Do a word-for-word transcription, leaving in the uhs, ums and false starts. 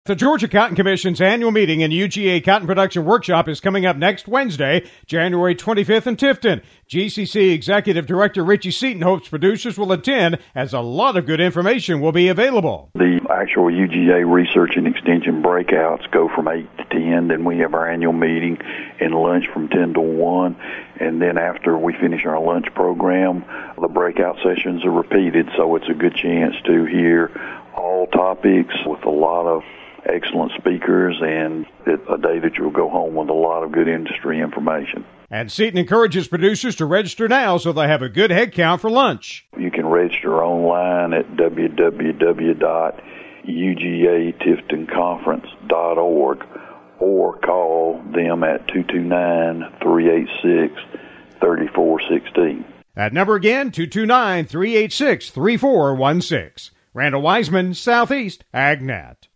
The Georgia Cotton Commission's annual meeting and U G A Cotton Production Workshop is coming up next Wednesday, January twenty-fifth in Tifton. G C C Executive Director Richie Seaton hopes producers will attend as a lot of good information will be available. The actual U G A research and extension breakouts go from eight to ten, then we have our annual meeting and lunch from ten to one, and then after we finish our lunch program, the breakout sessions are repeated, so it's a good chance to hear all topics with a lot of excellent speakers, and a day that you'll go home with a lot of good industry information. And Seaton encourages producers to register now so they have a good head count for lunch. You can register online at w w w dot u g a tifton conference dot org or call them at two two nine, three eight six, three four one six. That number again, two two nine, three eight six, three four one six. Randall Wiseman, Southeast AgNet.